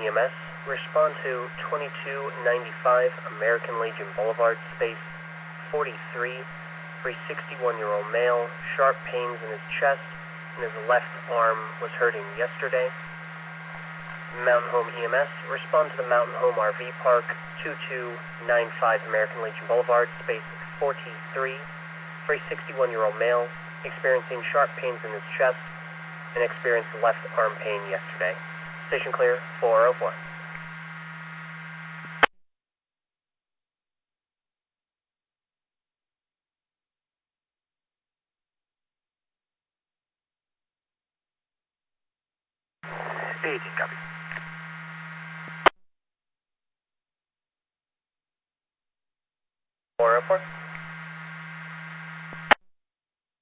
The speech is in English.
EMS. Respond to 2295 American Legion Boulevard, space 43, for a 61-year-old male, sharp pains in his chest, and his left arm was hurting yesterday. Mountain Home EMS. Respond to the Mountain Home RV Park, 2295 American Legion Boulevard, space 43, for a 61-year-old male, experiencing sharp pains in his chest, and experienced left arm pain yesterday. Station clear, 401. Copy. 404.